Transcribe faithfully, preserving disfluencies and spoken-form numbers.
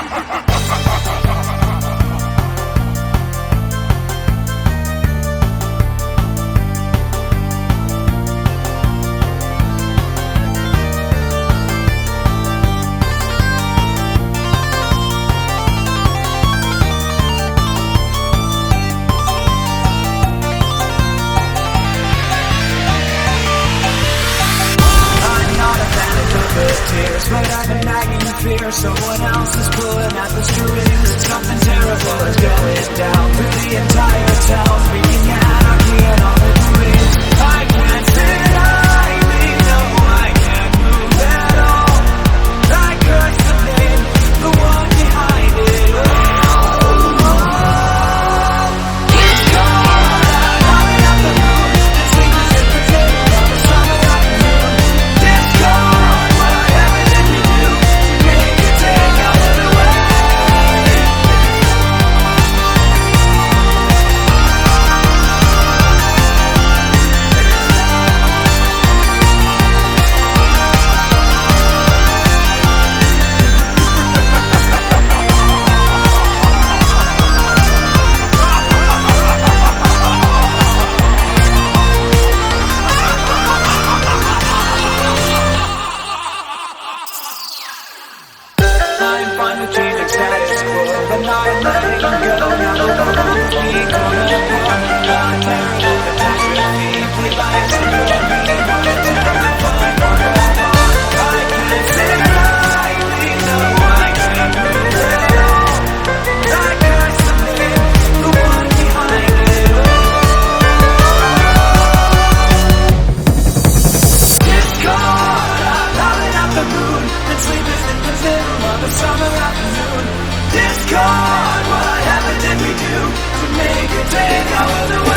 But I've been nagging in fear. Someone else is pulling at the strings. Something terrible is going down through the entire town, speaking anarchy and all its wings. I can't sit idly, no, I can't move at all. I curse the pain, the one behind it all. It's cold, I'm high up the moon. The sleepless in the table of a summer afternoon. Discord, whatever did we do to make it take out of the way? I'm fine with changing status quo, but not letting go. Now the world will be torn apart. A terrible catastrophe, played by a symphony. Wanted to define what I want. I can't sit idly, no, I can't move at all. I curse the man, the one behind it all. Discord, I'm howling at the moon, and sleeping in the middle of a summer afternoon. Discord, whatever did we do to make it take out of the way?